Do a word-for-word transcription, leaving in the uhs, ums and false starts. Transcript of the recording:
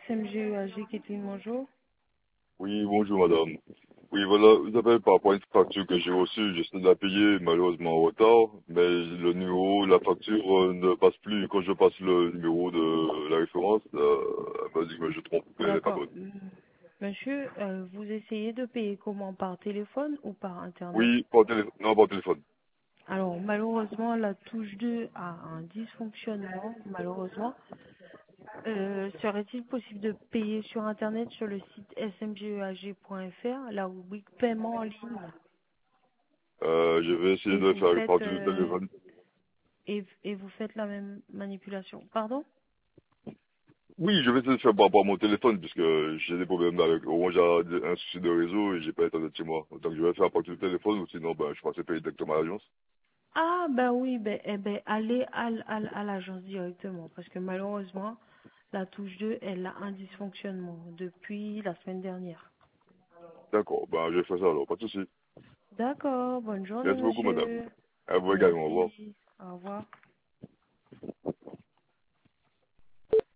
M G E A G qui était bonjour. Oui, bonjour madame. Oui, voilà, je vous appelle par rapport à une facture que j'ai reçue. J'essaie de la payer, malheureusement en retard, mais le numéro, la facture euh, ne passe plus. Quand je passe le numéro de la référence, euh, elle m'a dit que je trompe, qu'elle n'est pas D'accord. bonne. Hmm. Monsieur, euh, vous essayez de payer comment? Par téléphone ou par Internet? Oui, par téléphone. Non, par téléphone. Alors, malheureusement, la touche deux a un dysfonctionnement, malheureusement. Euh, serait-il possible de payer sur Internet sur le site s m g e a g point f r, la rubrique paiement en ligne, Euh, je vais essayer et de le vous faire faites par du euh, téléphone. et, et vous faites la même manipulation? Pardon? Oui, je vais essayer de faire par rapport à mon téléphone, puisque j'ai des problèmes avec, au moins j'ai un souci de réseau et j'ai pas internet chez moi. Donc je vais faire par du téléphone, ou sinon, ben, je passerai payer directement à l'agence. Ah, ben oui, ben, eh ben, allez à, l- à, l- à l'agence directement, parce que malheureusement, la touche deux, elle a un dysfonctionnement depuis la semaine dernière. D'accord, ben, je vais faire ça alors, pas de souci. D'accord, bonne journée, Merci beaucoup madame. monsieur. À vous également, au revoir. Merci, au revoir.